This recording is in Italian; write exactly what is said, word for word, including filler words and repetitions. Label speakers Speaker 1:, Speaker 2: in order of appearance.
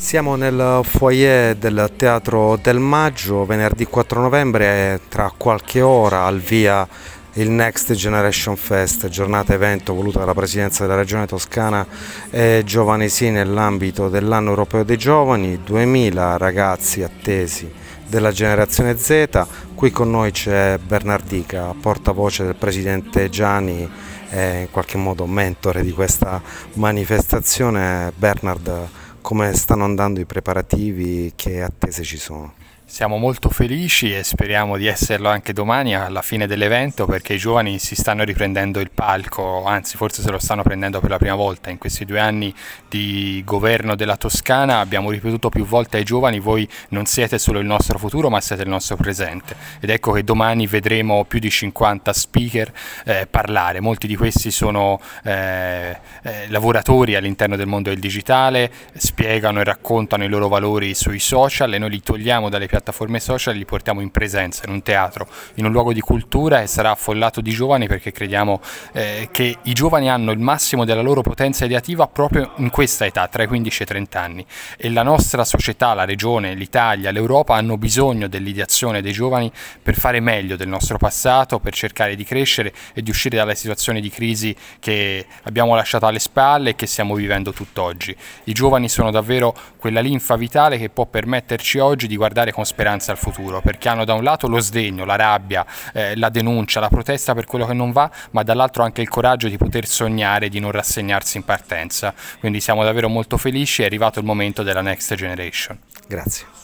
Speaker 1: Siamo nel foyer del Teatro del Maggio, venerdì quattro novembre e tra qualche ora al via il Next Generation Fest, giornata evento voluta dalla Presidenza della Regione Toscana e Giovani Sì nell'ambito dell'anno europeo dei giovani, duemila ragazzi attesi della generazione Z. Qui con noi c'è Bernardica, portavoce del Presidente Gianni e in qualche modo mentore di questa manifestazione. Bernard, come stanno andando i preparativi? Che attese ci sono?
Speaker 2: Siamo molto felici e speriamo di esserlo anche domani alla fine dell'evento, perché i giovani si stanno riprendendo il palco, anzi forse se lo stanno prendendo per la prima volta. In questi due anni di governo della Toscana abbiamo ripetuto più volte ai giovani: voi non siete solo il nostro futuro ma siete il nostro presente, ed ecco che domani vedremo più di cinquanta speaker eh, parlare. Molti di questi sono eh, eh, lavoratori all'interno del mondo del digitale, spiegano e raccontano i loro valori sui social e noi li togliamo dalle piattaforme social e li portiamo in presenza in un teatro, in un luogo di cultura, e sarà affollato di giovani, perché crediamo eh, che i giovani hanno il massimo della loro potenza ideativa proprio in questa età, tra i quindici e i trenta anni, e la nostra società, la regione, l'Italia, l'Europa hanno bisogno dell'ideazione dei giovani per fare meglio del nostro passato, per cercare di crescere e di uscire dalle situazioni di crisi che abbiamo lasciato alle spalle e che stiamo vivendo tutt'oggi. I giovani sono davvero quella linfa vitale che può permetterci oggi di guardare con speranza al futuro, perché hanno da un lato lo sdegno, la rabbia, eh, la denuncia, la protesta per quello che non va, ma dall'altro anche il coraggio di poter sognare e di non rassegnarsi in partenza. Quindi siamo davvero molto felici, è arrivato il momento della Next Generation.
Speaker 1: Grazie.